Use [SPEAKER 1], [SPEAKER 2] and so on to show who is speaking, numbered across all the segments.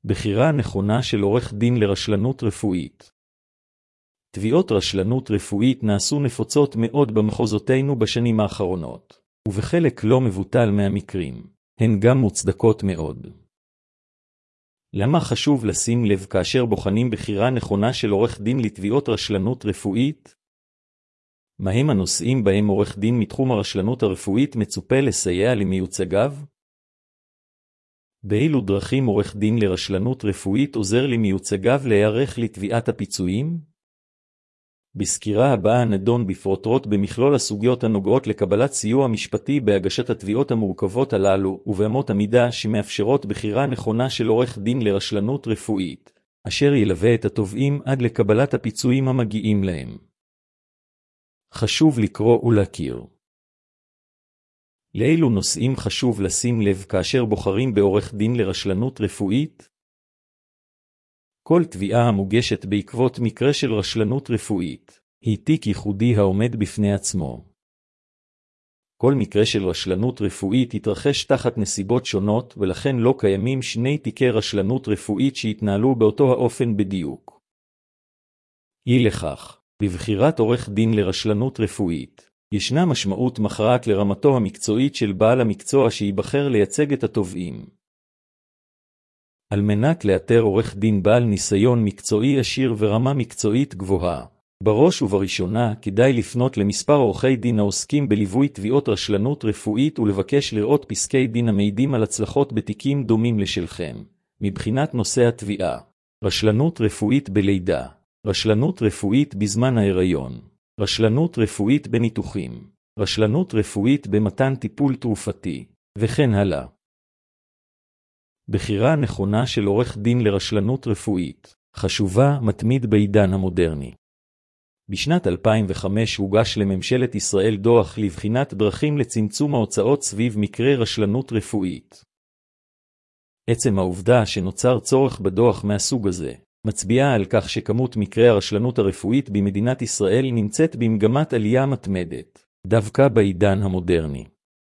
[SPEAKER 1] בחירה נכונה של עורך דין לרשלנות רפואית. תביעות רשלנות רפואית נעשו נפוצות מאוד במחוזותינו בשנים האחרונות, ובחלק לא מבוטל מהמקרים, הן גם מוצדקות מאוד. למה חשוב לשים לב כאשר בוחנים בחירה נכונה של עורך דין לתביעות רשלנות רפואית? מהם הנושאים בהם עורך דין מתחום הרשלנות הרפואית מצופה לסייע למיוצגיו? באילו דרכים עורך דין לרשלנות רפואית עוזר למיוצגיו להיערך לתביעת הפיצויים? בסקירה הבאה נדון בפרוטרוט במכלול הסוגיות הנוגעות לקבלת סיוע משפטי בהגשת התביעות המורכבות הללו, ובאמות המידה שמאפשרות בחירה נכונה של עורך דין לרשלנות רפואית, אשר ילווה את התובעים עד לקבלת הפיצויים המגיעים להם. חשוב לקרוא ולהכיר. לאילו נושאים חשוב לשים לב כאשר בוחרים בעורך דין לרשלנות רפואית? כל תביעה המוגשת בעקבות מקרה של רשלנות רפואית היא תיק ייחודי העומד בפני עצמו. כל מקרה של רשלנות רפואית יתרחש תחת נסיבות שונות, ולכן לא קיימים שני תיקי רשלנות רפואית שיתנהלו באותו האופן בדיוק. אי לכך, בבחירת עורך דין לרשלנות רפואית, ישנה משמעות מכרעת לרמתו המקצועית של בעל המקצוע שיבחר לייצג את התובעים. על מנת לאתר עורך דין בעל ניסיון מקצועי עשיר ורמה מקצועית גבוהה, בראש ובראשונה כדאי לפנות למספר עורכי דין העוסקים בליווי תביעות רשלנות רפואית ולבקש לראות פסקי דין המעידים על הצלחות בתיקים דומים לשלכם, מבחינת נושא התביעה: רשלנות רפואית בלידה, רשלנות רפואית בזמן ההיריון, רשלנות רפואית בניתוחים, רשלנות רפואית במתן טיפול תרופתי, וכן הלאה. בחירה נכונה של עורך דין לרשלנות רפואית חשובה מתמיד בעידן המודרני. בשנת 2005 הוגש לממשלת ישראל דוח לבחינת דרכים לצמצום ההוצאות סביב מקרי רשלנות רפואית. עצם העובדה שנוצר צורך בדוח מהסוג הזה מצביעה על כך שכמות מקרי הרשלנות הרפואית במדינת ישראל נמצאת במגמת עלייה מתמדת, דווקא בעידן המודרני.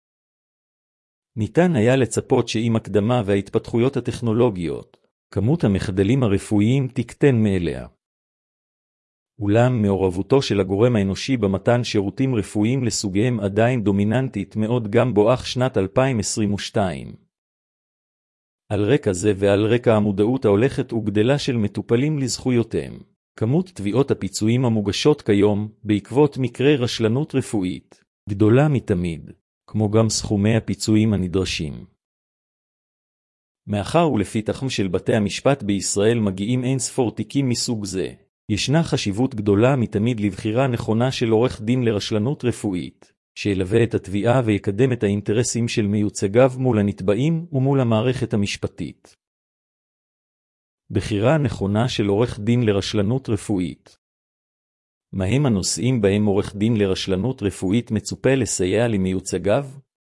[SPEAKER 1] ניתן היה לצפות שעם הקדמה וההתפתחויות הטכנולוגיות, כמות המחדלים הרפואיים תקטן מאליה. אולם מעורבותו של הגורם האנושי במתן שירותים רפואיים לסוגיהם עדיין דומיננטית מאוד גם בואך שנת 2022. על רקע זה ועל רקע המודעות ההולכת וגדלה של מטופלים לזכויותיהם, כמות תביעות הפיצויים המוגשות כיום בעקבות מקרי רשלנות רפואית גדולה מתמיד, כמו גם סכומי הפיצויים הנדרשים. מאחר ולפתחם של בתי המשפט בישראל מגיעים אין ספור תיקים מסוג זה, ישנה חשיבות גדולה מתמיד לבחירה נכונה של עורך דין לרשלנות רפואית, שילווה את התביעה ויקדם את האינטרסים של מיוצגיו מול הנתבעים ומול המערכת המשפטית. בחירה נכונה של עורך דין לרשלנות רפואית. מהם הנושאים בהם עורך דין לרשלנות רפואית מצופה לסייע למיוצגיו?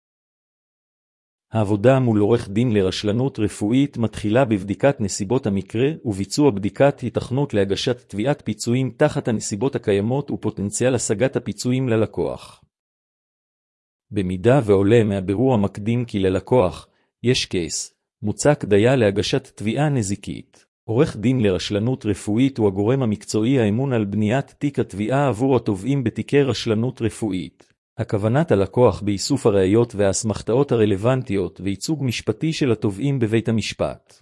[SPEAKER 1] העבודה מול עורך דין לרשלנות רפואית מתחילה בבדיקת נסיבות המקרה וביצוע בדיקת היתכנות להגשת תביעת פיצויים תחת הנסיבות הקיימות ופוטנציאל השגת הפיצויים ללקוח. במידה ועולה מהבירור המקדים כי ללקוח יש קייס, מוצק דייה להגשת תביעה נזיקית. עורך דין לרשלנות רפואית הוא הגורם המקצועי האמון על בניית תיק התביעה עבור התובעים בתיקי רשלנות רפואית. הכוונת הלקוח באיסוף הראיות והאסמכתאות הרלוונטיות וייצוג משפטי של התובעים בבית המשפט.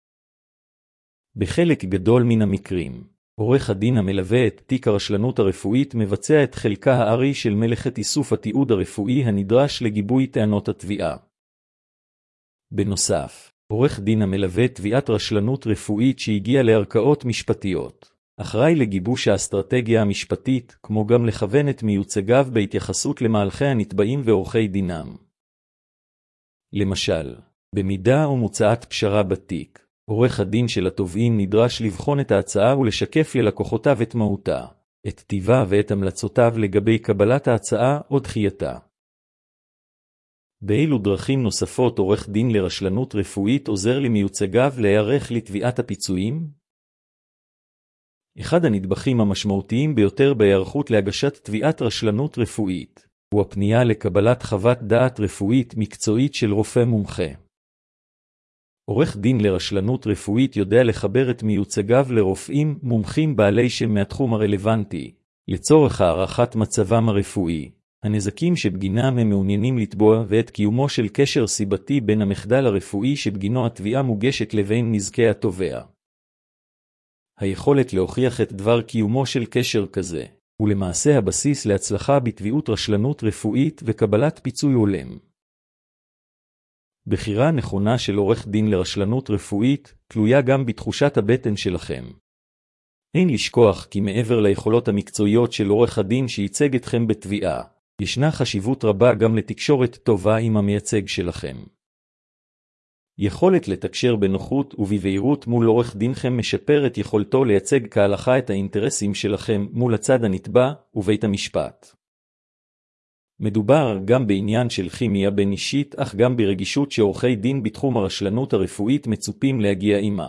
[SPEAKER 1] בחלק גדול מן המקרים, עורך הדין המלווה את תיק הרשלנות הרפואית מבצע את חלקה הארי של מלאכת איסוף התיעוד הרפואי הנדרש לגיבוי טענות התביעה. בנוסף, עורך דין המלווה תביעת רשלנות רפואית שהגיעה לערכאות משפטיות, אחראי לגיבוש האסטרטגיה המשפטית, כמו גם לכוון את מיוצגיו בהתייחסות למהלכי הנתבעים ועורכי דינם. למשל, במידה ומוצאת פשרה בתיק, עורך הדין של התובעים נדרש לבחון את ההצעה ולשקף ללקוחותיו את מהותה, את טיבה ואת המלצותיו לגבי קבלת ההצעה או דחייתה. באילו דרכים נוספות עורך דין לרשלנות רפואית עוזר למיוצגיו להיערך לתביעת הפיצויים? אחד הנדבכים המשמעותיים ביותר בהיערכות להגשת תביעת רשלנות רפואית הוא הפנייה לקבלת חוות דעת רפואית מקצועית של רופא מומחה. עורך דין לרשלנות רפואית יודע לחבר את מיוצגיו לרופאים מומחים בעלי שם מהתחום הרלוונטי, לצורך הערכת מצבם הרפואי, הנזקים שבגינם הם מעוניינים לתבוע ואת קיומו של קשר סיבתי בין המחדל הרפואי שבגינו התביעה מוגשת לבין נזקי התובע. היכולת להוכיח את דבר קיומו של קשר כזה, ולמעשה הבסיס להצלחה בתביעות רשלנות רפואית וקבלת פיצוי הולם. בחירה נכונה של עורך דין לרשלנות רפואית תלויה גם בתחושת הבטן שלכם. אין לשכוח כי מעבר ליכולות המקצועיות של עורך הדין שייצג אתכם בתביעה, ישנה חשיבות רבה גם לתקשורת טובה עם המייצג שלכם. יכולת לתקשר בנוחות ובבהירות מול עורך דינכם משפר את יכולתו לייצג כהלכה את האינטרסים שלכם מול הצד הנתבע ובית המשפט. מדובר גם בעניין של כימיה בין אישית, אך גם ברגישות שעורכי דין בתחום הרשלנות הרפואית מצופים להגיע עימה.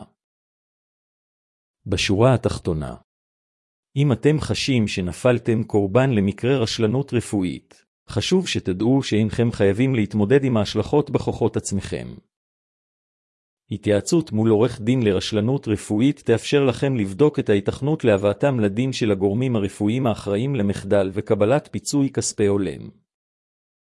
[SPEAKER 1] בשורה התחתונה, אם אתם חשים שנפלתם קורבן למקרה רשלנות רפואית, חשוב שתדעו שאינכם חייבים להתמודד עם ההשלכות בכוחות עצמכם. התייעצות מול עורך דין לרשלנות רפואית תאפשר לכם לבדוק את ההיתכנות להבאתם לדין של הגורמים הרפואיים האחראים למחדל וקבלת פיצוי כספי הולם.